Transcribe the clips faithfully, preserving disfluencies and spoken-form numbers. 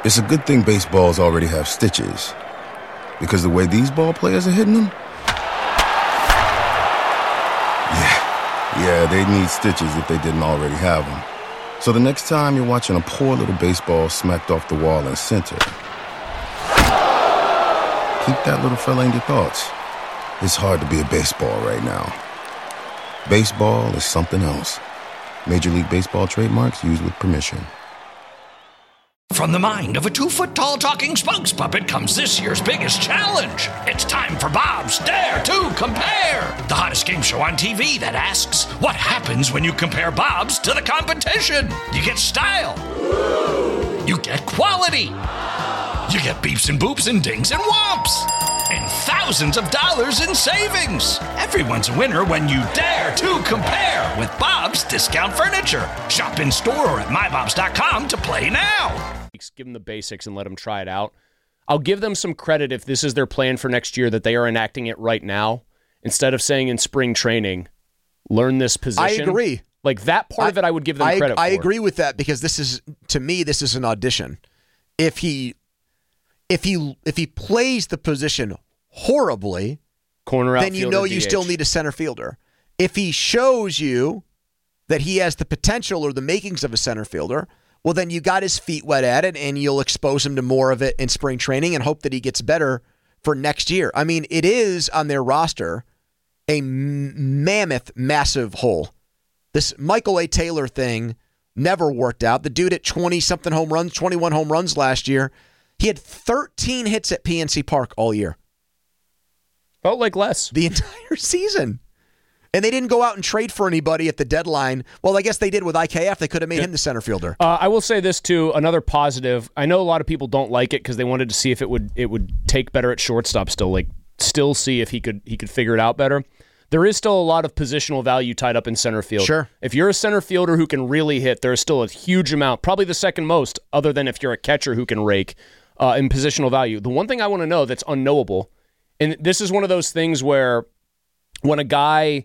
It's a good thing baseballs already have stitches, because the way these ball players are hitting them, yeah, yeah, they need stitches if they didn't already have them. So the next time you're watching a poor little baseball smacked off the wall in center, keep that little fella in your thoughts. It's hard to be a baseball right now. Baseball is something else. Major League Baseball trademarks used with permission. From the mind of a two-foot-tall talking spokes puppet comes this year's biggest challenge. It's time for Bob's Dare to Compare, the hottest game show on T V that asks, what happens when you compare Bob's to the competition? You get style. You get quality. You get beeps and boops and dings and whomps. And thousands of dollars in savings. Everyone's a winner when you dare to compare with Bob's Discount Furniture. Shop in store or at my bobs dot com to play now. Give them the basics and let them try it out. I'll give them some credit if this is their plan for next year, that they are enacting it right now. Instead of saying in spring training, learn this position. I agree. Like that part I, of it, I would give them I, credit I for. I agree with that, because this is, to me, this is an audition. If he, if he, if he plays the position horribly, corner then you know you D H. still need a center fielder. If he shows you that he has the potential or the makings of a center fielder, well, then you got his feet wet at it, and you'll expose him to more of it in spring training and hope that he gets better for next year. I mean, it is on their roster a m- mammoth, massive hole. This Michael A. Taylor thing never worked out. The dude at twenty-something home runs, twenty-one home runs last year, he had thirteen hits at P N C Park all year. Felt like less. The entire season. And they didn't go out and trade for anybody at the deadline. Well, I guess they did with I K F. They could have made yeah. him the center fielder. Uh, I will say this, too. Another positive. I know a lot of people don't like it because they wanted to see if it would it would take better at shortstop still. Like, still see if he could he could figure it out better. There is still a lot of positional value tied up in center field. Sure. If you're a center fielder who can really hit, there's still a huge amount, probably the second most, other than if you're a catcher who can rake, uh, in positional value. The one thing I want to know that's unknowable, and this is one of those things where when a guy...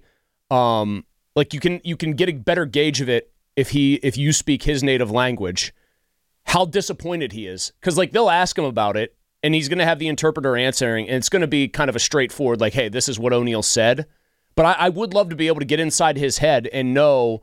Um, like you can you can get a better gauge of it if he if you speak his native language, how disappointed he is. Because like they'll ask him about it, and he's going to have the interpreter answering, and it's going to be kind of a straightforward, like, hey, this is what O'Neill said. But I, I would love to be able to get inside his head and know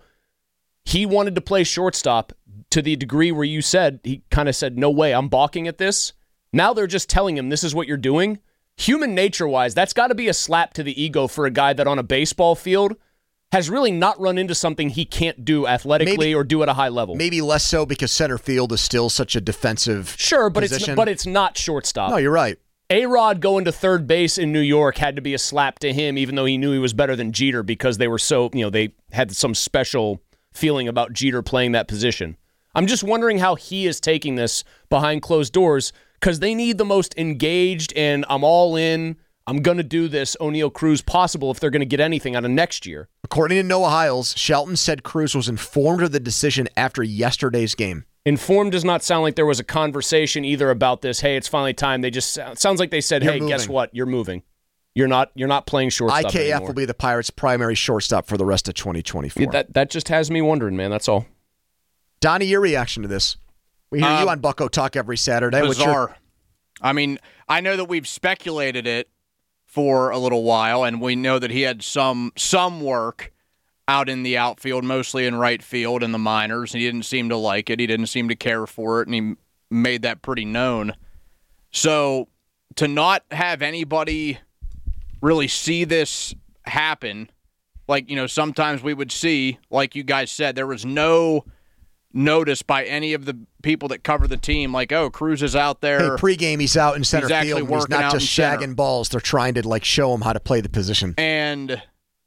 he wanted to play shortstop to the degree where you said, he kind of said, no way, I'm balking at this. Now they're just telling him this is what you're doing. Human nature-wise, that's got to be a slap to the ego for a guy that on a baseball field has really not run into something he can't do athletically maybe, or do at a high level. Maybe less so because center field is still such a defensive Sure, but position. it's but it's not shortstop. No, you're right. A-Rod going to third base in New York had to be a slap to him, even though he knew he was better than Jeter because they were so, you know, they had some special feeling about Jeter playing that position. I'm just wondering how he is taking this behind closed doors, because they need the most engaged and I'm all in, I'm going to do this O'Neill Cruz possible if they're going to get anything out of next year. According to Noah Hiles, Shelton said Cruz was informed of the decision after yesterday's game. Informed does not sound like there was a conversation either about this, hey, it's finally time. They just it sounds like they said, you're hey, moving. Guess what? You're moving. You're not You're not playing shortstop I K F anymore. will be the Pirates' primary shortstop for the rest of twenty twenty-four. Yeah, that, that just has me wondering, man. That's all. Donnie, your reaction to this? We hear um, you on Bucko Talk every Saturday. Bizarre. Your... I mean, I know that we've speculated it for a little while, and we know that he had some some work out in the outfield, mostly in right field in the minors. He didn't seem to like it. He didn't seem to care for it, and he made that pretty known. So to not have anybody really see this happen, like, you know, sometimes we would see, like you guys said, there was no notice by any of the people that cover the team, like, oh, Cruz is out there. Hey, pregame, he's out in center he's field. He's not just shagging center. balls. They're trying to, like, show him how to play the position. And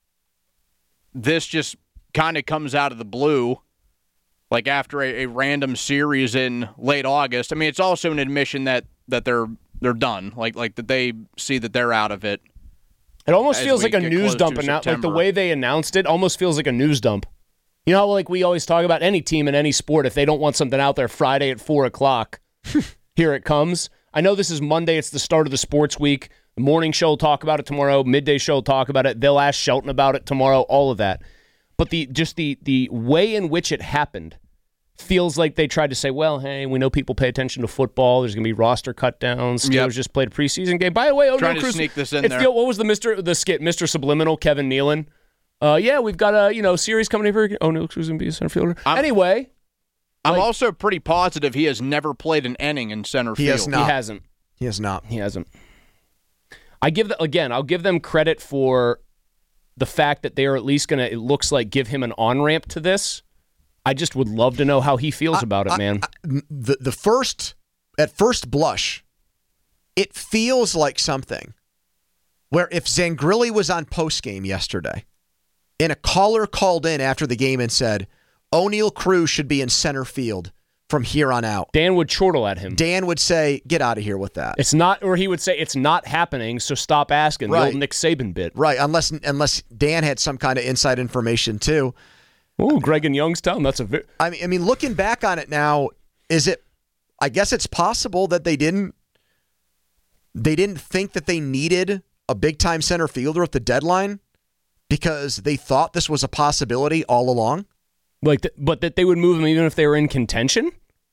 this just kind of comes out of the blue, like after a, a random series in late August. I mean, it's also an admission that, that they're they're done, like like that they see that they're out of it. It almost feels like a news dump, and not, like the way they announced it almost feels like a news dump. You know how, like, we always talk about any team in any sport, if they don't want something out there Friday at four o'clock, here it comes. I know this is Monday. It's the start of the sports week. The morning show will talk about it tomorrow. Midday show will talk about it. They'll ask Shelton about it tomorrow, all of that. But the just the the way in which it happened feels like they tried to say, well, hey, we know people pay attention to football. There's going to be roster cut downs. Steelers Yep. just played a preseason game. By the way, O'Neal Trying to Cruz, sneak this in it there. Feel, what was the Mister the skit? Mister Subliminal, Kevin Nealon. Uh, yeah, we've got a you know series coming in for O'Neal Cruz and be a center fielder. I'm- anyway, I'm like- also pretty positive he has never played an inning in center He field. has not. he hasn't. He has not. He hasn't. I give the, again. I'll give them credit for the fact that they are at least going to. It looks like give him an on ramp to this. I just would love to know how he feels about it, man. The the first at first blush, it feels like something where if Zangrilli was on postgame yesterday and a caller called in after the game and said, O'Neal Cruz should be in center field from here on out, Dan would chortle at him. Dan would say, get out of here with that. It's not, or he would say it's not happening. So stop asking. The Right. old Nick Saban bit. Right, unless unless Dan had some kind of inside information too. Oh, Greg in Youngstown. That's a. Vi- I mean, I mean, looking back on it now, is it? I guess it's possible that they didn't. They didn't think that they needed a big time center fielder at the deadline because they thought this was a possibility all along. like, th- but that they would move him even if they were in contention.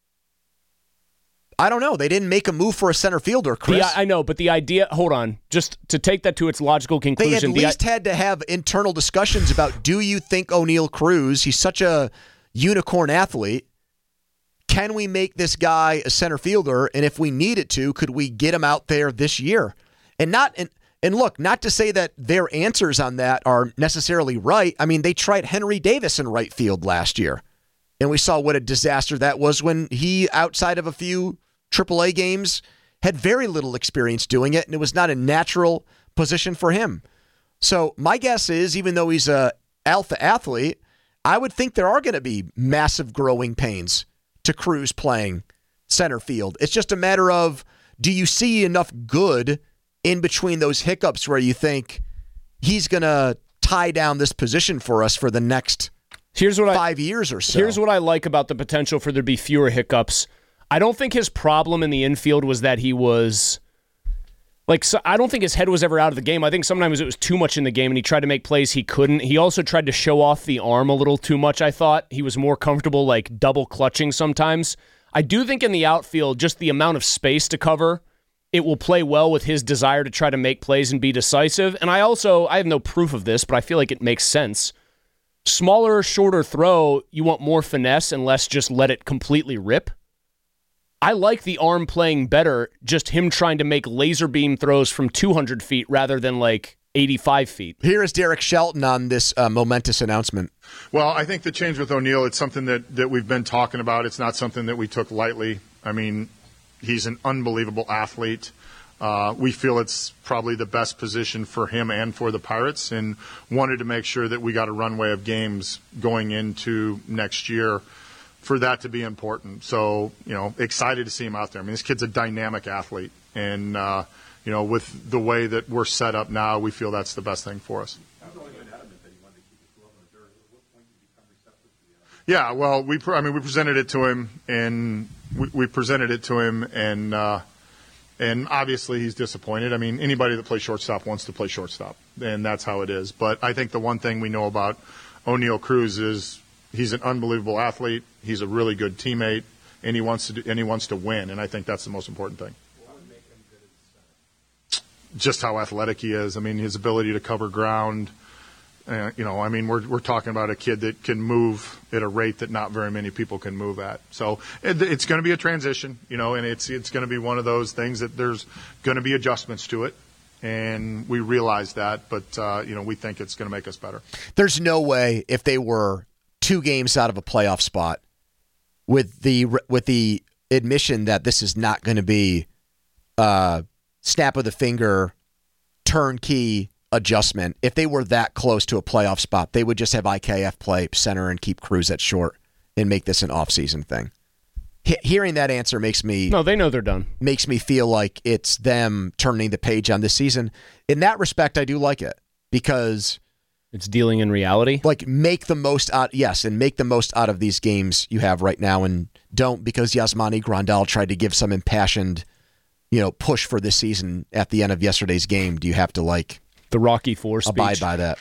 I don't know. They didn't make a move for a center fielder, Chris. The, I know, but the idea. Hold on, just to take that to its logical They conclusion. at the, least had to have internal discussions about, do you think O'Neal Cruz, he's such a unicorn athlete, can we make this guy a center fielder? And if we needed to, could we get him out there this year? And not and, and look, not to say that their answers on that are necessarily right. I mean, they tried Henry Davis in right field last year, and we saw what a disaster that was when he, outside of a few triple A games, had very little experience doing it, and it was not a natural position for him. So my guess is, even though he's a alpha athlete, I would think there are going to be massive growing pains to Cruz playing center field. It's just a matter of, do you see enough good in between those hiccups where you think he's going to tie down this position for us for the next here's what five I, years or so? Here's what I like about the potential for there to be fewer hiccups. I don't think his problem in the infield was that he was like, so I don't think his head was ever out of the game. I think sometimes it was too much in the game and he tried to make plays he couldn't. He also tried to show off the arm a little too much, I thought. He was more comfortable like double clutching sometimes. I do think in the outfield, just the amount of space to cover, it will play well with his desire to try to make plays and be decisive. And I also, I have no proof of this, but I feel like it makes sense. Smaller, shorter throw, you want more finesse and less just let it completely rip. I like the arm playing better, just him trying to make laser beam throws from two hundred feet rather than like eighty-five feet. Here is Derek Shelton on this uh, momentous announcement. Well, I think the change with O'Neal, it's something that, that we've been talking about. It's not something that we took lightly. I mean, he's an unbelievable athlete. Uh, we feel it's probably the best position for him and for the Pirates, and wanted to make sure that we got a runway of games going into next year for that to be important. So, you know, excited to see him out there. I mean, this kid's a dynamic athlete, and, uh, you know, with the way that we're set up now, we feel that's the best thing for us. Yeah, well, we I mean we presented it to him, and we, we presented it to him, and uh, and obviously he's disappointed. I mean, anybody that plays shortstop wants to play shortstop, and that's how it is. But I think the one thing we know about O'Neal Cruz is he's an unbelievable athlete. He's a really good teammate, and he wants to do, and he wants to win, and I think that's the most important thing. Just how athletic he is. I mean, his ability to cover ground. Uh, you know, I mean, we're we're talking about a kid that can move at a rate that not very many people can move at. So it, it's going to be a transition, you know, and it's it's going to be one of those things that there's going to be adjustments to it, and we realize that. But uh, you know, we think it's going to make us better. There's no way if they were two games out of a playoff spot, with the with the admission that this is not going to be uh, snap of the finger, turnkey adjustment. If they were that close to a playoff spot, they would just have I K F play center and keep Cruz at short and make this an off-season thing. He- hearing that answer makes me No, they know they're done. makes me feel like it's them turning the page on this season. In that respect, I do like it because It's dealing in reality. like make the most out. Yes, and make the most out of these games you have right now, and don't because Yasmani Grandal tried to give some impassioned, you know, push for this season at the end of yesterday's game. Do you have to like The Rocky Four speech. abide by that? Yeah.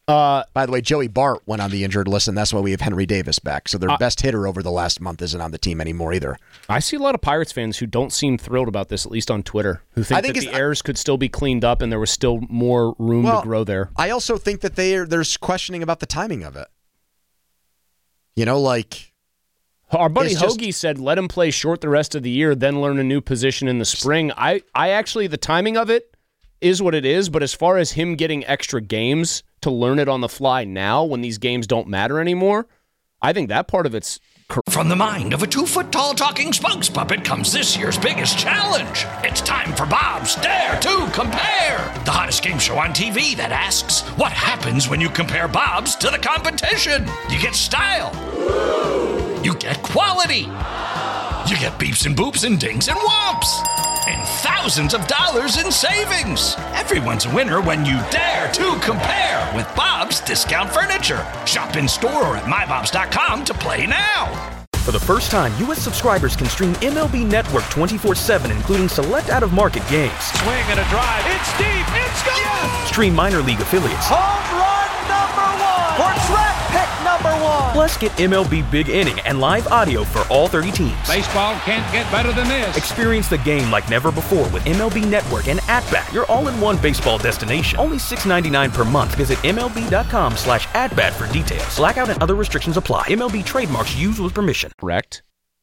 Uh, By the way, Joey Bart went on the injured list, and that's why we have Henry Davis back. So their uh, best hitter over the last month isn't on the team anymore either. I see a lot of Pirates fans who don't seem thrilled about this, at least on Twitter, who think, think that the errors could still be cleaned up and there was still more room well, to grow there. I also think that they are, there's questioning about the timing of it. You know, like... Our buddy just, Hoagie said, let him play short the rest of the year, then learn a new position in the spring. I, I actually, the timing of it is what it is, but as far as him getting extra games to learn it on the fly now when these games don't matter anymore, I think that part of it's correct. From the mind of a two-foot-tall talking spokes puppet comes this year's biggest challenge. It's time for Bob's Dare to Compare, the hottest game show on T V that asks, what happens when you compare Bob's to the competition? You get style. You get quality. You get beeps and boops and dings and whomps. And thousands of dollars in savings. Everyone's a winner when you dare to compare with Bob's Discount Furniture. Shop in store or at my bobs dot com to play now. For the first time, U S subscribers can stream M L B Network twenty-four seven, including select out-of-market games. Swing and a drive. It's deep. It's gone. Yes! Stream minor league affiliates. Home run number one. For draft pick number one. Plus, get M L B Big Inning and live audio for all thirty teams. Baseball can't get better than this. Experience the game like never before with M L B Network and At-Bat, your all-in-one baseball destination. Only six dollars and ninety-nine cents per month. Visit M L B dot com slash at-bat for details. Blackout and other restrictions apply. M L B trademarks used with permission. Correct.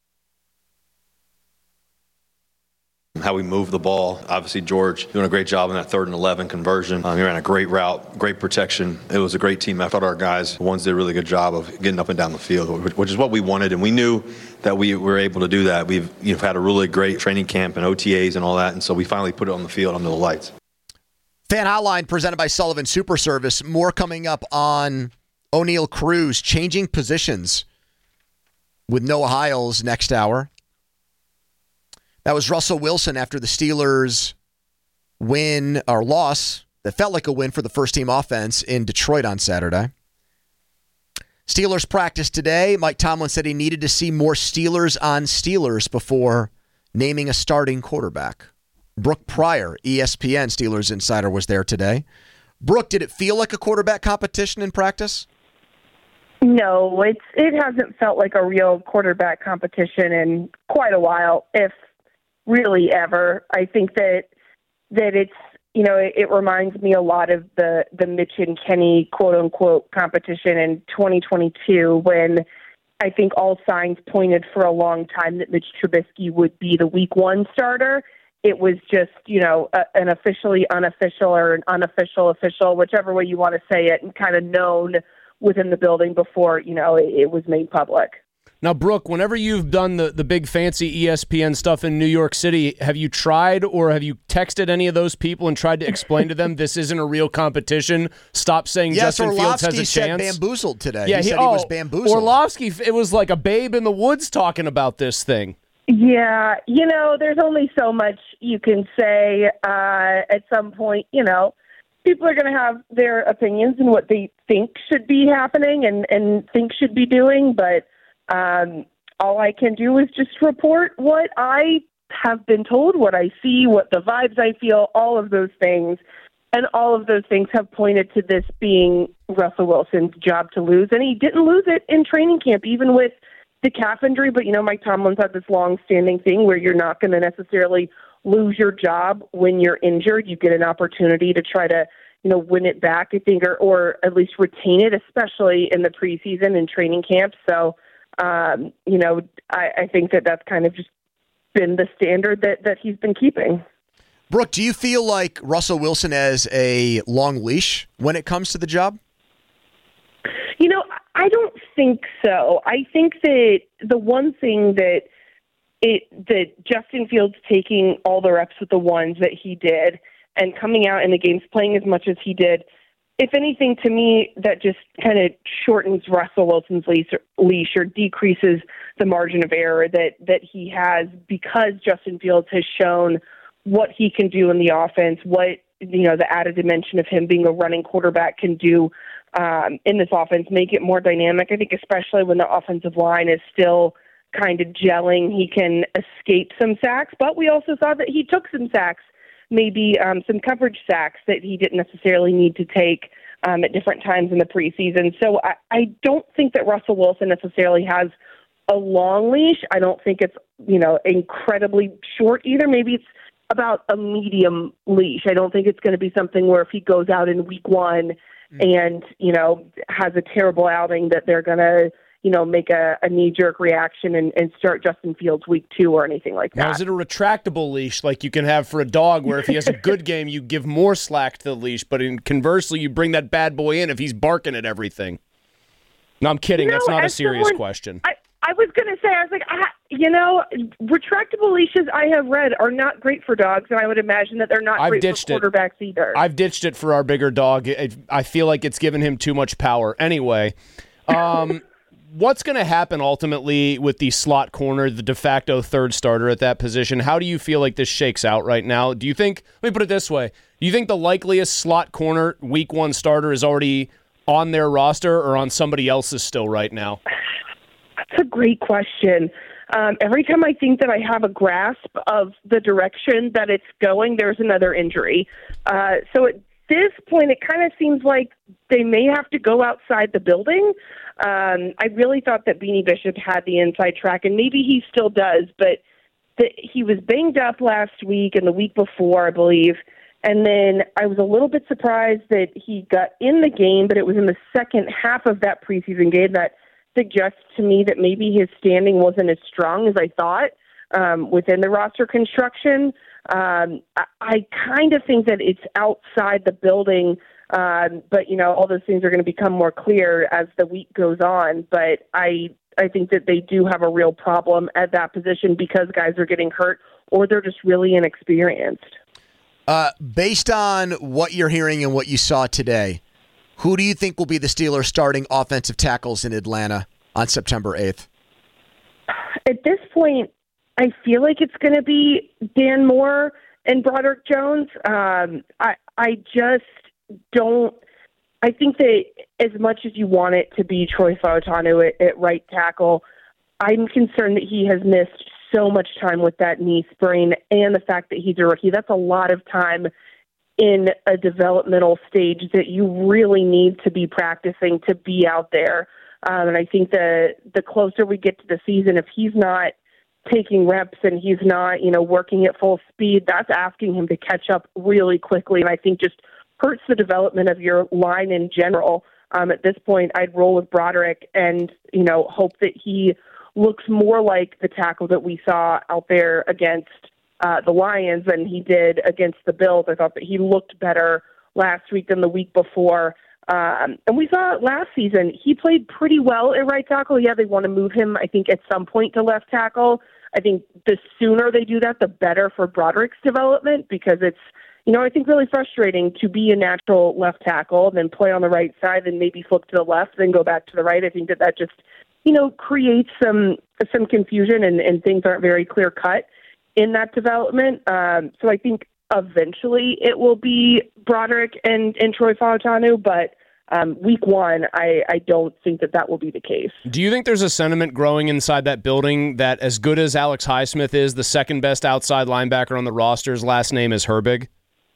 How we move the ball. Obviously, George doing a great job in that third and eleven conversion. Um, he ran a great route, great protection. It was a great team. I thought our guys, the ones did a really good job of getting up and down the field, which is what we wanted, and we knew that we were able to do that. We've you know, had a really great training camp and O T As and all that, and so we finally put it on the field under the lights. Fan Hotline presented by Sullivan Super Service. More coming up on O'Neal Cruz changing positions with Noah Hiles next hour. That was Russell Wilson after the Steelers' win or loss that felt like a win for the first-team offense in Detroit on Saturday. Steelers practice today. Mike Tomlin said he needed to see more Steelers on Steelers before naming a starting quarterback. Brooke Pryor, E S P N Steelers insider, was there today. Brooke, did it feel like a quarterback competition in practice? No, it's it hasn't felt like a real quarterback competition in quite a while, if really ever. I think that that it's, you know, it, it reminds me a lot of the, the Mitch and Kenny quote-unquote competition in twenty twenty-two when I think all signs pointed for a long time that Mitch Trubisky would be the week one starter. It was just, you know, a, an officially unofficial or an unofficial official, whichever way you want to say it, and kind of known within the building before, you know, it, it was made public. Now, Brooke, whenever you've done the, the big fancy E S P N stuff in New York City, have you tried or have you texted any of those people and tried to explain to them this isn't a real competition? Stop saying yes, Justin Orlovsky Fields has a said chance. bamboozled today. Yeah, he, he said oh, he was bamboozled. Orlovsky, it was like a babe in the woods talking about this thing. Yeah, you know, there's only so much you can say uh, at some point. You know, people are going to have their opinions and what they think should be happening and, and think should be doing, but um, all I can do is just report what I have been told, what I see, what the vibes I feel, all of those things. And all of those things have pointed to this being Russell Wilson's job to lose. And he didn't lose it in training camp, even with the calf injury. But, you know, Mike Tomlin's had this long-standing thing where you're not going to necessarily lose your job when you're injured. You get an opportunity to try to, you know, win it back, I think, or, or at least retain it, especially in the preseason and training camp. So, um, you know, I, I think that that's kind of just been the standard that, that he's been keeping. Brooke, do you feel like Russell Wilson has a long leash when it comes to the job? You know, I don't think so. I think that the one thing that it that Justin Fields taking all the reps with the ones that he did and coming out in the games playing as much as he did, if anything, to me, that just kind of shortens Russell Wilson's leash or, leash or decreases the margin of error that, that he has because Justin Fields has shown what he can do in the offense, what, you know, the added dimension of him being a running quarterback can do um, in this offense, make it more dynamic. I think especially when the offensive line is still kind of gelling, he can escape some sacks, but we also saw that he took some sacks, maybe um, some coverage sacks that he didn't necessarily need to take um, at different times in the preseason. So I, I don't think that Russell Wilson necessarily has a long leash. I don't think it's, you know, incredibly short either. Maybe it's about a medium leash. I don't think it's going to be something where if he goes out in week one and, you know, has a terrible outing that they're going to, you know, make a, a knee-jerk reaction and, and start Justin Fields week two or anything like that. Now, is it a retractable leash like you can have for a dog where if he has a good game, you give more slack to the leash, but in, conversely, you bring that bad boy in if he's barking at everything? No, I'm kidding. You know, That's not a serious someone, question. I, I was going to say, I was like, I, you know, retractable leashes I have read are not great for dogs, and I would imagine that they're not I've great ditched for quarterbacks it. either. I've ditched it for our bigger dog. It, I feel like it's given him too much power. Anyway, um, what's going to happen ultimately with the slot corner, the de facto third starter at that position? How do you feel like this shakes out right now? Do you think, let me put it this way, do you think the likeliest slot corner week one starter is already on their roster or on somebody else's still right now? That's a great question. Um, every time I think that I have a grasp of the direction that it's going, there's another injury. Uh, so at this point, it kind of seems like they may have to go outside the building. Um, I really thought that Beanie Bishop had the inside track, and maybe he still does, but the, he was banged up last week and the week before, I believe. And then I was a little bit surprised that he got in the game, but it was in the second half of that preseason game that suggests to me that maybe his standing wasn't as strong as I thought um, within the roster construction. Um, I, I kind of think that it's outside the building, um, but, you know, all those things are going to become more clear as the week goes on. But I, I think that they do have a real problem at that position because guys are getting hurt or they're just really inexperienced. Uh, based on what you're hearing and what you saw today, who do you think will be the Steelers' starting offensive tackles in Atlanta on September eighth? At this point, I feel like it's going to be Dan Moore and Broderick Jones. Um, I I just don't. I think that as much as you want it to be Troy Fautanu at, at right tackle, I'm concerned that he has missed so much time with that knee sprain and the fact that he's a rookie. That's a lot of time in a developmental stage that you really need to be practicing to be out there. Um, and I think the the closer we get to the season, if he's not taking reps and he's not, you know, working at full speed, that's asking him to catch up really quickly. And I think just hurts the development of your line in general. Um, at this point, I'd roll with Broderick and, you know, hope that he looks more like the tackle that we saw out there against Uh, the Lions than he did against the Bills. I thought that he looked better last week than the week before. Um, and we saw last season, he played pretty well at right tackle. Yeah, they want to move him, I think, at some point to left tackle. I think the sooner they do that, the better for Broderick's development because it's, you know, I think really frustrating to be a natural left tackle and then play on the right side and maybe flip to the left, then go back to the right. I think that that just, you know, creates some, some confusion and, and things aren't very clear cut in that development. Um, so I think eventually it will be Broderick and, and Troy Fautanu, but um, week one, I, I don't think that that will be the case. Do you think there's a sentiment growing inside that building that as good as Alex Highsmith is, the second best outside linebacker on the roster's last name is Herbig?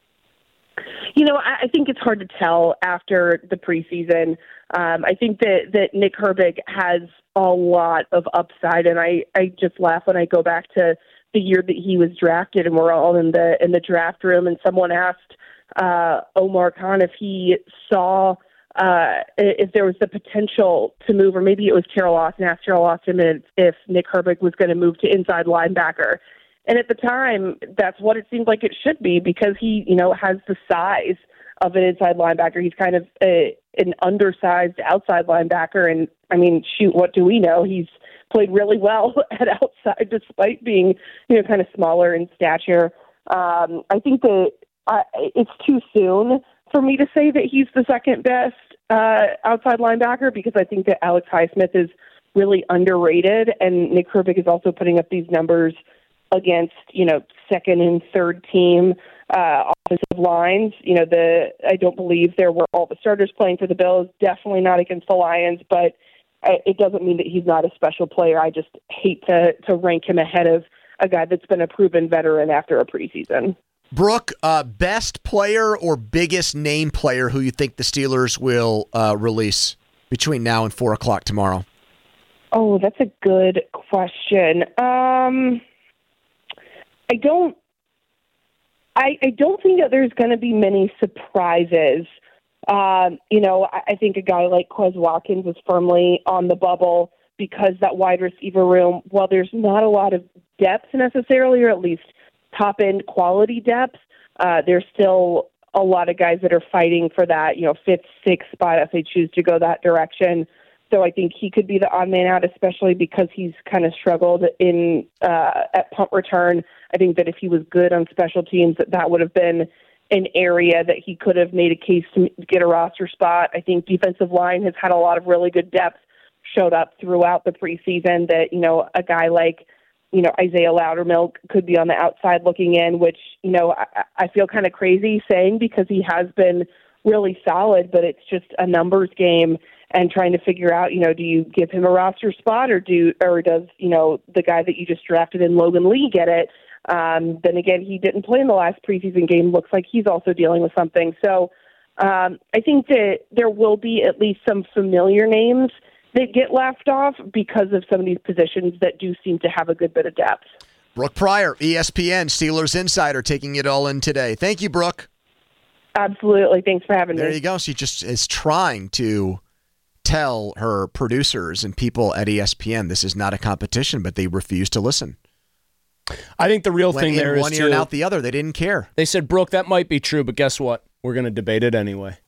You know, I, I think it's hard to tell after the preseason. Um, I think that, that Nick Herbig has a lot of upside, and I, I just laugh when I go back to the year that he was drafted and we're all in the in the draft room and someone asked uh, Omar Khan if he saw uh, if there was the potential to move, or maybe it was Terrell Austin, asked Terrell Austin if, if Nick Herbig was going to move to inside linebacker. And at the time, that's what it seemed like it should be because he, you know, has the size of an inside linebacker. He's kind of a, an undersized outside linebacker. And, I mean, shoot, what do we know? He's played really well at outside despite being, you know, kind of smaller in stature. Um, I think that uh, it's too soon for me to say that he's the second best uh, outside linebacker because I think that Alex Highsmith is really underrated and Nick Herbig is also putting up these numbers against, you know, second and third team uh, offensive lines. You know, the I don't believe there were all the starters playing for the Bills, definitely not against the Lions, but it doesn't mean that he's not a special player. I just hate to, to rank him ahead of a guy that's been a proven veteran after a preseason. Brooke, uh, best player or biggest name player who you think the Steelers will uh, release between now and four o'clock tomorrow? Oh, that's a good question. Um, I don't. I, I don't think that there's going to be many surprises. Um, you know, I, I think a guy like Quez Watkins is firmly on the bubble because that wide receiver room, while there's not a lot of depth necessarily, or at least top-end quality depth, uh, there's still a lot of guys that are fighting for that, you know, fifth, sixth spot if they choose to go that direction. So I think he could be the odd man out, especially because he's kind of struggled in uh, at punt return. I think that if he was good on special teams, that that would have been an area that he could have made a case to get a roster spot. I think defensive line has had a lot of really good depth, showed up throughout the preseason that, you know, a guy like, you know, Isaiah Loudermilk could be on the outside looking in, which, you know, I, I feel kind of crazy saying because he has been really solid, but it's just a numbers game and trying to figure out, you know, do you give him a roster spot or do, or does, you know, the guy that you just drafted in Logan Lee get it? Um, then again, he didn't play in the last preseason game. Looks like he's also dealing with something. So um, I think that there will be at least some familiar names that get left off because of some of these positions that do seem to have a good bit of depth. Brooke Pryor, E S P N, Steelers Insider, taking it all in today. Thank you, Brooke. Absolutely. Thanks for having there me. There you go. She just is trying to tell her producers and people at E S P N this is not a competition, but they refuse to listen. I think the real Went thing in there is one ear too, and out the other. They didn't care. They said, Brooke, that might be true, but guess what? We're going to debate it anyway.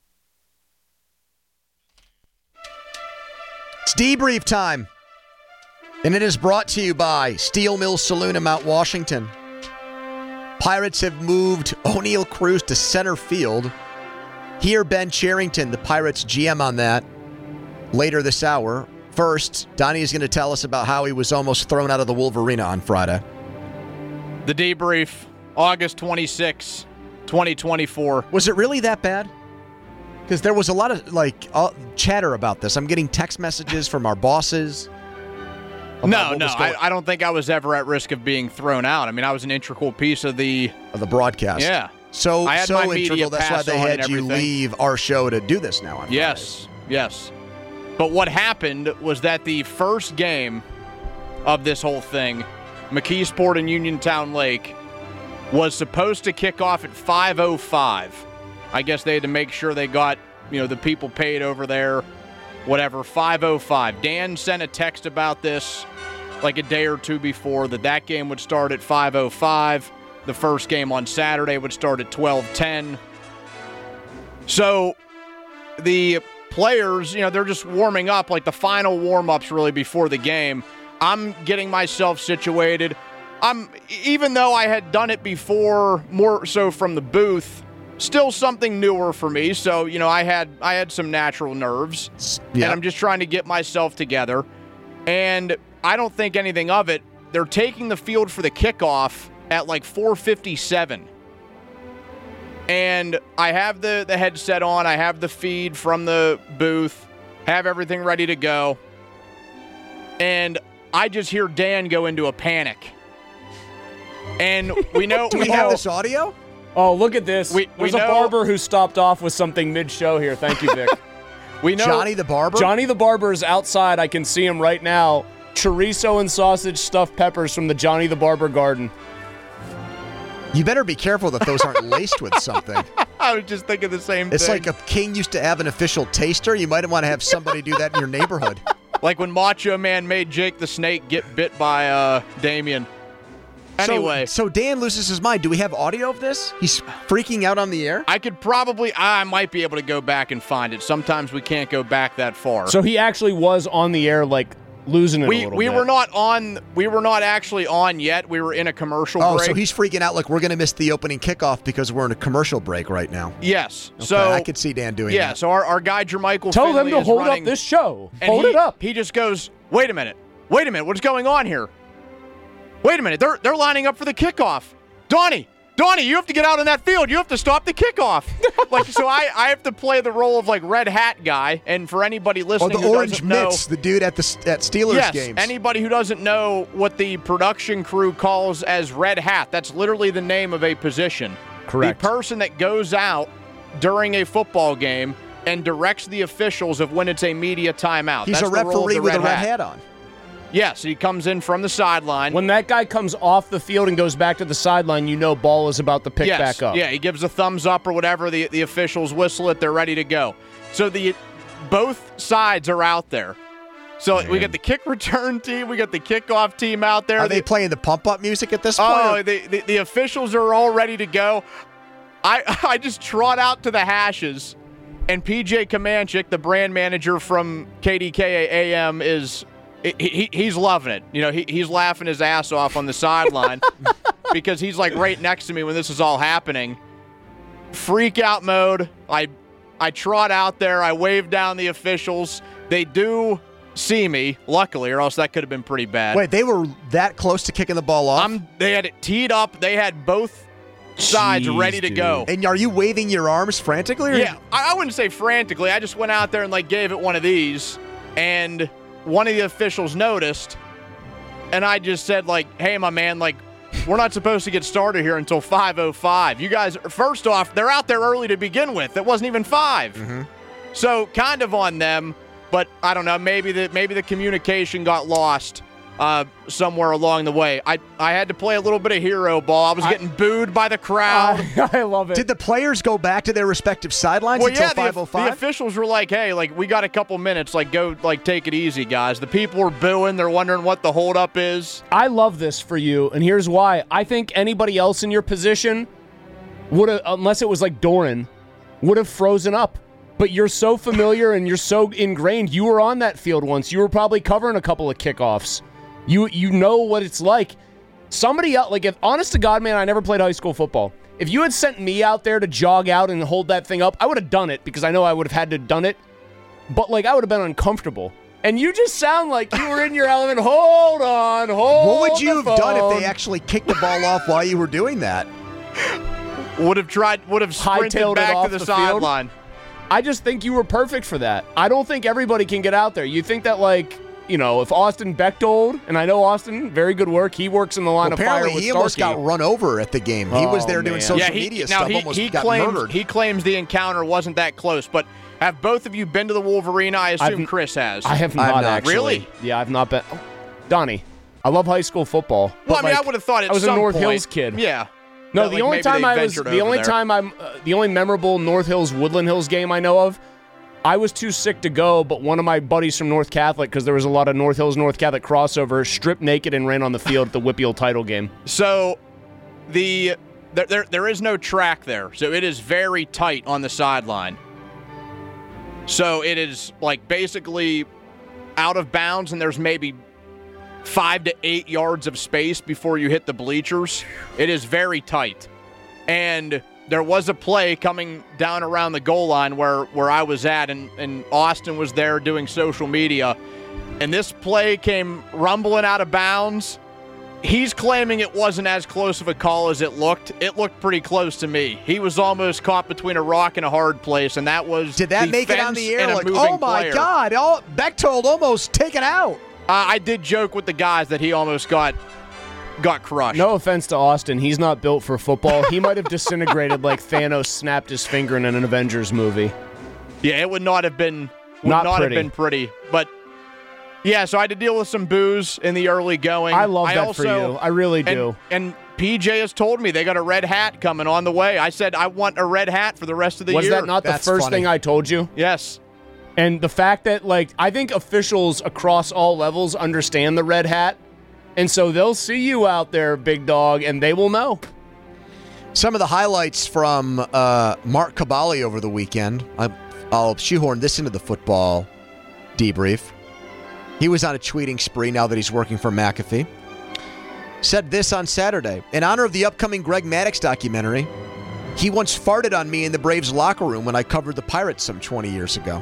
It's debrief time, and it is brought to you by Steel Mill Saloon in Mount Washington. Pirates have moved O'Neal Cruz to center field. Hear Ben Cherington, the Pirates G M, on that later this hour. First, Donnie is going to tell us about how he was almost thrown out of the Wolverina on Friday. The debrief, August twenty-sixth, twenty twenty-four. Was it really that bad? Because there was a lot of like uh, chatter about this. I'm getting text messages from our bosses. No, no, I, I don't think I was ever at risk of being thrown out. I mean, I was an integral piece of the of the broadcast. Yeah. So, I had so my integral, that's why they had you leave our show to do this now on Yes, Fridays. yes. But what happened was that the first game of this whole thing, McKeesport and Uniontown Lake, was supposed to kick off at five oh five. I guess they had to make sure they got, you know, the people paid over there, whatever, five oh five. Dan sent a text about this like a day or two before that that game would start at five oh five. The first game on Saturday would start at twelve ten. So the players, you know, they're just warming up, like the final warm-ups really before the game. I'm getting myself situated. I'm, even though I had done it before, more so from the booth, still something newer for me. So, you know, I had I had some natural nerves, Yep. and I'm just trying to get myself together. And I don't think anything of it. They're taking the field for the kickoff at like four fifty-seven. And I have the, the headset on. I have the feed from the booth. Have everything ready to go. And I just hear Dan go into a panic. And we know... Do we know, have this audio? Oh, look at this. We- we There's a know- barber who stopped off with something mid-show here. Thank you, Vic. we know Johnny the Barber? Johnny the Barber is outside. I can see him right now. Chorizo and sausage stuffed peppers from the Johnny the Barber garden. You better be careful that those aren't laced with something. I was just thinking the same It's thing. like a king used to have an official taster. You might want to have somebody do that in your neighborhood. Like when Macho Man made Jake the Snake get bit by uh, Damien. Anyway. So, so Dan loses his mind. Do we have audio of this? He's freaking out on the air? I could probably, I might be able to go back and find it. Sometimes we can't go back that far. So he actually was on the air, like, losing it we a little we bit. were not on, we were not actually on yet. We were in a commercial Oh, break. so he's freaking out like we're going to miss the opening kickoff because we're in a commercial break right now. Yes. Okay, So I could see Dan doing yeah, that. so our, our guy Jermichael Tell Finley them to is hold running, up this show. and Hold he, it up. He just goes, wait a minute. Wait a minute. What's going on here? Wait a minute. They're they're lining up for the kickoff. Donnie, Donnie, you have to get out on that field. You have to stop the kickoff. Like, so I, I have to play the role of like red hat guy. And for anybody Or listening the who orange doesn't know, mitts, the dude at the at Steelers yes, games. anybody who doesn't know what the production crew calls as red hat, that's literally the name of a position. Correct. The person that goes out during a football game and directs the officials of when it's a media timeout. He's That's a referee with red a red hat. hat on. Yes, he comes in from the sideline. When that guy comes off the field and goes back to the sideline, you know ball is about to pick yes, back up. Yeah, he gives a thumbs up or whatever. The, the officials whistle it. They're ready to go. So the both sides are out there. So Man. we got the kick return team. We got the kickoff team out there. Are the, they playing the pump-up music at this point? Oh, the, the, the officials are all ready to go. I, I just trot out to the hashes, and P J Kamenchik, the brand manager from K D K A M, is he, he, he's loving it. You know, he, he's laughing his ass off on the sideline because he's like right next to me when this is all happening. Freak out mode. I I trot out there. I wave down the officials. They do see me, luckily, or else that could have been pretty bad. Wait, they were that close to kicking the ball off? I'm, they had it teed up. They had both sides Jeez, ready to dude. go. And are you waving your arms frantically? Or Yeah, I, I wouldn't say frantically. I just went out there and like gave it one of these, and one of the officials noticed, and I just said like, "Hey, my man, like, we're not supposed to get started here until five oh five. You guys, first off, they're out there early to begin with. It wasn't even five. Mm-hmm. So kind of on them, but I don't know. Maybe the maybe the communication got lost uh, somewhere along the way. I I had to play a little bit of hero ball. I was getting I, booed by the crowd. I, I love it. Did the players go back to their respective sidelines well, until yeah, five oh five? The officials were like, "Hey, like we got a couple minutes. Like go, like take it easy, guys." The people were booing. They're wondering what the holdup is. I love this for you, and here's why. I think anybody else in your position would have, unless it was like Doran, would have frozen up. But you're so familiar and you're so ingrained. You were on that field once. You were probably covering a couple of kickoffs. You you know what it's like. Somebody else, like if honest to God, man, I never played high school football. If you had sent me out there to jog out and hold that thing up, I would have done it because I know I would have had to have done it. But like I would have been uncomfortable. And you just sound like you were in your element. Hold on, hold What would you have phone. done if they actually kicked the ball off while you were doing that? Would have tried. Would have sprinted Hightailed it back off to the, the sideline. I just think you were perfect for that. I don't think everybody can get out there. You think that, like, you know, if Austin Bechtold, and I know Austin, very good work, he works in the line Well, of fire apparently with he Starkey. almost got run over at the game. He was Oh, there doing man. social yeah, he, media now stuff, he, almost he got claims, murdered. He claims the encounter wasn't that close, but have both of you been to the Wolverine? I assume I've, Chris has. I have I'm not, not. actually. Really? Yeah, I've not been. Oh, Donnie, I love high school football. Well, I but, mean, like, I would have thought at I was some a North point, Hills kid. Yeah. No, that, the like, only maybe time they I was, ventured the over only there. time I'm, uh, the only memorable North Hills, Woodland Hills game I know of, I was too sick to go, but one of my buddies from North Catholic, because there was a lot of North Hills, North Catholic crossover, stripped naked and ran on the field at the Whippeal title game. So the there, there there is no track there, so it is very tight on the sideline. So it is like basically out of bounds, and there's maybe five to eight yards of space before you hit the bleachers. It is very tight, and there was a play coming down around the goal line where, where I was at, and, and Austin was there doing social media, and this play came rumbling out of bounds. He's claiming it wasn't as close of a call as it looked. It looked pretty close to me. He was almost caught between a rock and a hard place, and that was Did that the make it on fence the air? and a Like, moving oh my player. God, all, Bechtold almost taken out. Uh, I did joke with the guys that he almost got got crushed. No offense to Austin, he's not built for football. He might have disintegrated like Thanos snapped his finger in an Avengers movie. Yeah, it would not have been would Not not, pretty. have been pretty. But yeah, so I had to deal with some booze in the early going. I love that also, for you. I really do. And, and P J has told me they got a red hat coming on the way. I said I want a red hat for the rest of the Was year. that not That's the first funny. thing I told you? Yes. And the fact that, like, I think officials across all levels understand the red hat. And so they'll see you out there, big dog, and they will know. Some of the highlights from uh, Mark Cabali over the weekend. I, I'll shoehorn this into the football debrief. He was on a tweeting spree now that he's working for McAfee. Said this on Saturday. In honor of the upcoming Greg Maddux documentary, he once farted on me in the Braves locker room when I covered the Pirates some twenty years ago.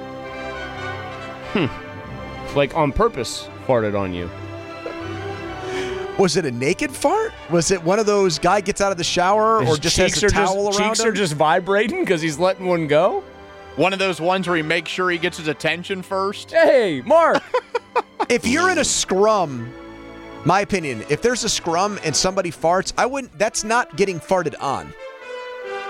Hmm. Like, on purpose, farted on you. Was it a naked fart? Was it one of those guy gets out of the shower His or just has cheeks a are towel just, around cheeks him? are just vibrating because he's letting one go? One of those ones where he makes sure he gets his attention first. Hey, Mark! If you're in a scrum, my opinion, if there's a scrum and somebody farts, I wouldn't. That's not getting farted on.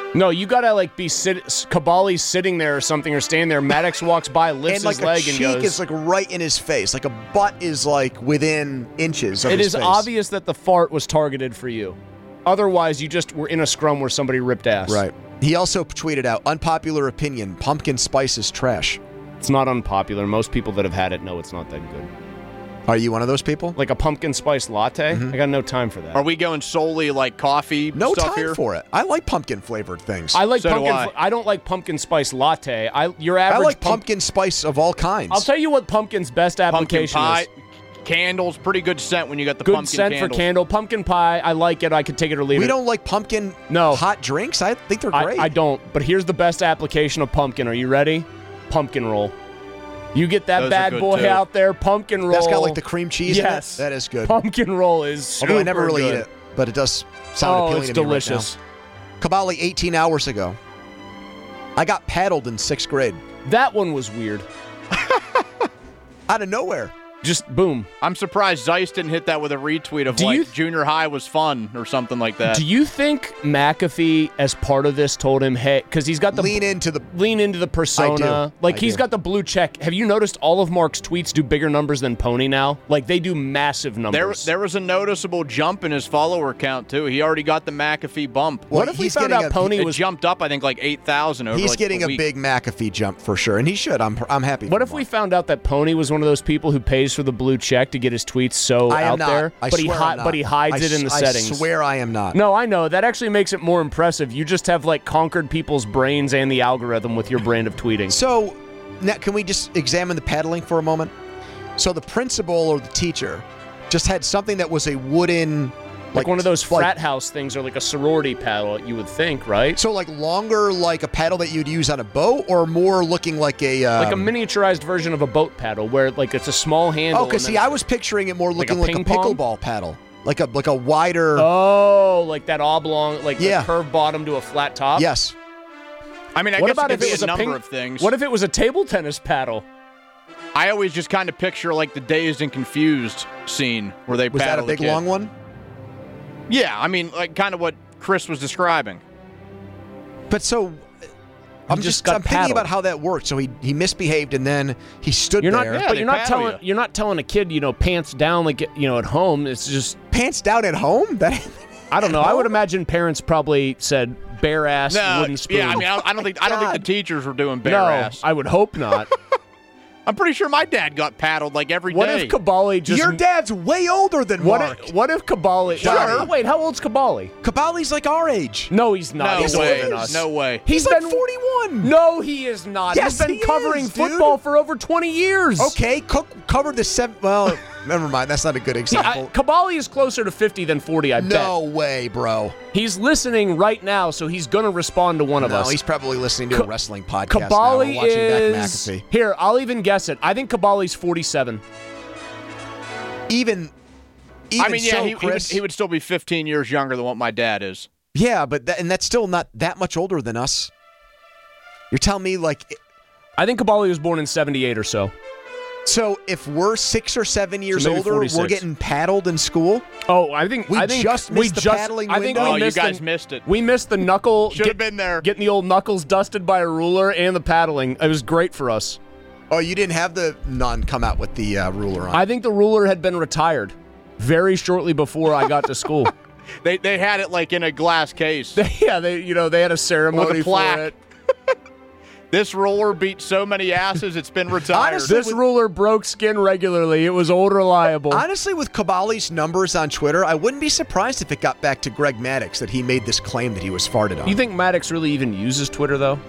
No, you gotta like be sit. Caballi's sitting there or something, or standing there. Maddox walks by, lifts and like his leg, a and cheek goes. is like right in his face. Like a butt is like within inches of It his is face. obvious that the fart was targeted for you. Otherwise, you just were in a scrum where somebody ripped ass. Right. He also tweeted out, unpopular opinion, pumpkin spice is trash. It's not unpopular. Most people that have had it know it's not that good. Are you one of those people? Like a pumpkin spice latte? Mm-hmm. I got no time for that. Are we going solely like coffee No stuff time here? for it. I like pumpkin flavored things. I like So do pumpkin. I. fl- I don't like pumpkin spice latte. I your I average. like pump- pumpkin spice of all kinds. I'll tell you what pumpkin's best Pumpkin application pie, is. candles, pretty good scent when you got the Good pumpkin scent candles. for candle. Pumpkin pie. I like it. I could take it or leave we it. don't like pumpkin No. hot drinks. I think they're I, great. I don't. But here's the best application of pumpkin. Are you ready? Pumpkin roll. You get that Those are bad good, boy too. out there. Pumpkin roll. That's got like the cream cheese Yes. in it. That is good. Pumpkin roll is super Although I never really good. eat it, but it does sound Oh, appealing it's to me delicious. right now. Caballi, eighteen hours ago. I got paddled in sixth grade. That one was weird. Out of nowhere. Just boom. I'm surprised Zeiss didn't hit that with a retweet of Do like you- junior high was fun or something like that. Do you think McAfee, as part of this, told him, "Hey," because he's got the Lean into the lean into the persona. I do. Like I he's do. got the blue check. Have you noticed all of Mark's tweets do bigger numbers than Pony now? Like they do massive there, numbers. there was a noticeable jump in his follower count too. He already got the McAfee bump. what Well, if we he's found getting out a- Pony It was? jumped up, I think, like eight thousand over. He's like, getting a, a week. big McAfee jump for sure, and he should. I'm I'm happy. What for if we Mark. found out that Pony was one of those people who pays for the blue check to get his tweets so I am out not. there, I but he swear hi- I'm not. but he hides I it in the s- settings? I swear I am not. No, I know. That actually makes it more impressive. You just have like conquered people's brains and the algorithm with your brand of tweeting. So, now, can we just examine the paddling for a moment? So the principal or the teacher just had something that was a wooden, Like, one of those like- frat house things or like a sorority paddle, you would think, right? So like longer, like a paddle that you'd use on a boat, or more looking like a um, Like a miniaturized version of a boat paddle where like it's a small handle. Oh, because and see, then- I was picturing it more Like a looking like a, ping pong? pickleball paddle, like a like a wider. Oh, like that oblong, like Yeah. the curved bottom to a flat top? Yes. I mean, I What guess about it if could it be was a a number ping- of things. What if it was a table tennis paddle? I always just kind of picture like the Dazed and Confused scene where they Was that a paddle the big kid. long one? Yeah, I mean, like kind of what Chris was describing. But so. I'm just just, got I'm thinking paddled. about how that worked. So he, he misbehaved and then he stood You're not, there. Yeah, but they you're not paddle telling you. you're not telling a kid, you know, pants down like you know at home. It's just Pants down at home. That I don't know. At I would home? imagine parents probably said bare ass No, wooden spoon. yeah, I mean, I, I don't think I don't think the God. teachers were doing bare no, ass. I would hope not. I'm pretty sure my dad got paddled like every day. What if Caballi just Your dad's way older than what Mark. if, what if Caballi? Sure. Wait, how old's Caballi? Caballi's like our age. No, he's not. No He's way. older than us. No way. He's, He's like been- forty-one. No, he is not. Yes, He's been he covering is, dude. football for over twenty years. Okay, Cook covered the seven. Well, never mind. That's not a good See, I, example. Caballi is closer to fifty than forty, I no bet. way, bro. He's listening right now, so he's going to respond to one of No, us. he's probably listening to Ca- a wrestling podcast now, Caballi or watching is... Mac McAfee. Here, I'll even guess it. I think Caballi's forty-seven. Even, even I mean, yeah, so, he, he, would, Chris, he would still be fifteen years younger than what my dad is. yeah, but that, and that's still not that much older than us. You're telling me like, I think Caballi was born in seventy-eight or so. so if we're six or seven years maybe older, forty-six. we're getting paddled in school. Oh, I think We I think just we missed the just, paddling I think window. we Oh, you missed guys the, missed it. We missed the knuckle. Should have get- been there. Getting the old knuckles dusted by a ruler and the paddling. It was great for us. Oh, you didn't have the nun come out with the uh, ruler on. I think the ruler had been retired very shortly before I got to school. They they had it like in a glass case. yeah, they you know they had a ceremony With a plaque. for it. This ruler beat so many asses, it's been retired. Honestly, This ruler broke skin regularly. It was old reliable. Honestly, with Caballi's numbers on Twitter, I wouldn't be surprised if it got back to Greg Maddox that he made this claim that he was farted on. You think Maddox really even uses Twitter though?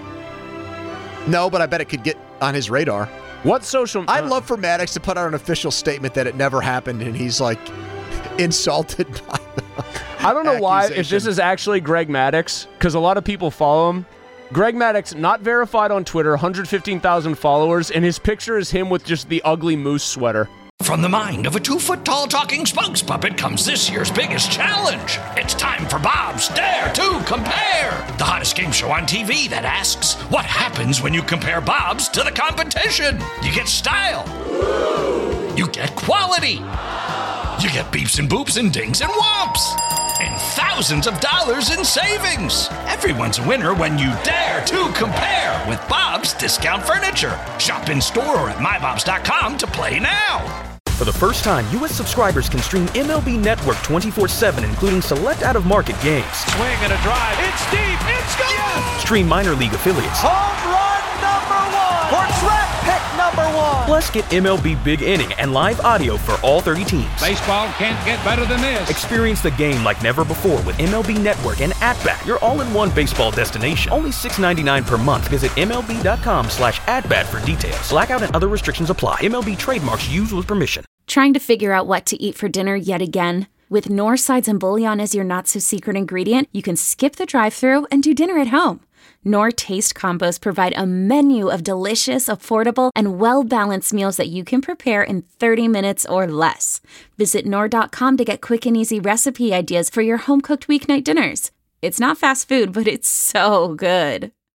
No, but I bet it could get on his radar. What social? I'd uh, love for Maddox to put out an official statement that it never happened and he's like insulted by the I don't know why, if accusation. this is actually Greg Maddox, because a lot of people follow him. Greg Maddox, not verified on Twitter, one hundred fifteen thousand followers, and his picture is him with just the ugly moose sweater. From the mind of a two-foot-tall talking spokes puppet comes this year's biggest challenge. It's time for Bob's Dare to Compare, the hottest game show on T V that asks, what happens when you compare Bob's to the competition? You get style. You get quality. You get beeps and boops and dings and whomps. And thousands thousands of dollars in savings. Everyone's a winner when you dare to compare with Bob's Discount Furniture. Shop in store or at my bobs dot com to play now. For the first time, U S subscribers can stream M L B Network twenty-four seven, including select out-of-market games. Swing and a drive. It's deep. It's gone. Yes! Stream minor league affiliates. Home run number one. For draft pick number one. Plus, get M L B Big Inning and live audio for all thirty teams. Baseball can't get better than this. Experience the game like never before with M L B Network and At-Bat, your all-in-one baseball destination. Only six dollars and ninety-nine cents per month. Visit M L B dot com slash at-bat for details. Blackout and other restrictions apply. M L B trademarks used with permission. Trying to figure out what to eat for dinner yet again? With Knorr Sides and Bouillon as your not-so-secret ingredient, you can skip the drive-thru and do dinner at home. Knorr Taste Combos provide a menu of delicious, affordable, and well-balanced meals that you can prepare in thirty minutes or less. Visit Knorr dot com to get quick and easy recipe ideas for your home-cooked weeknight dinners. It's not fast food, but it's so good.